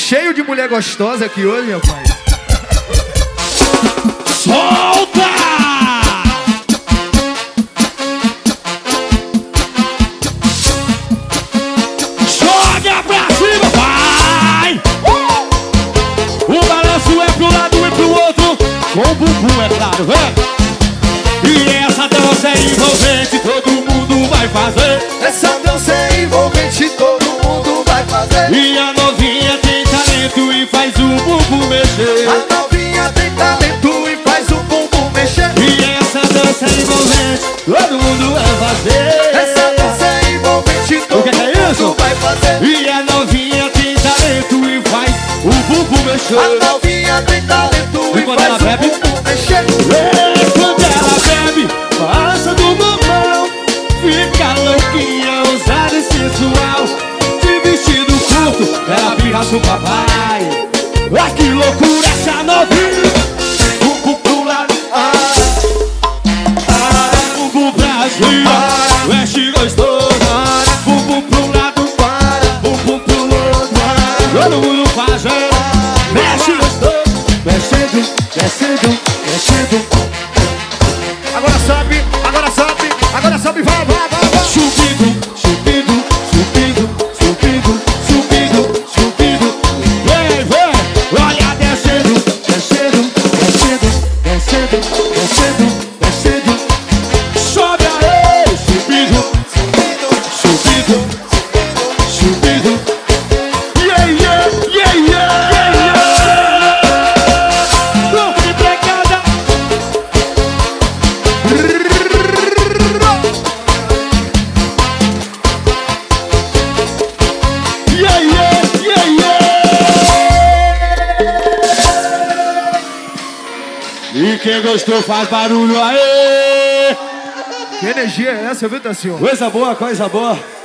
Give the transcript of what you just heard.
cheio de mulher gostosa aqui hoje, meu pai. Solta! Joga pra cima, vai! O balanço é pro lado e pro outro, com o bumbum, é claro, vem! E essa dança é envolvente, todo mundo vai fazer. Essa dança é envolvente, todo mundo vai fazer. E a novinha tem talento e faz o bumbum mexer. A novinha tem talento e faz o bumbum mexer. E essa dança é envolvente, todo mundo vai fazer. Essa dança é envolvente, todo mundo vai fazer. E a novinha tem talento e faz o bumbum mexer. A novinha tem talento e quando faz ela o bebe? bumbum mexer. Quando ela bebe, passa do mamão, fica louquinha, ousada e sensual. De vestido curto, ela pirra pro papai. Ah, que loucura essa novinha. Bumbum pro lado, bumbum pra cima, mexe gostoso. Bumbum pro lado, bumbum pro outro, todo mundo fazendo, mexe gostoso. Mexendo, mexendo, mexendo. Agora sobe, agora sobe, agora sobe, vai, vai, vai, vai. Subindo, subindo, subindo, subindo, subindo, subindo. Vem, vem, olha descendo, Descendo, descendo, descendo, descendo, descendo. sobe aí, subindo, subindo, subindo. Yeah, yeah, yeah, yeah, yeah, yeah. Louco de pegada. Yeah, yeah, yeah, yeah. E quem gostou faz barulho aí. Que energia é essa, viu, Tassio? Coisa boa, coisa boa.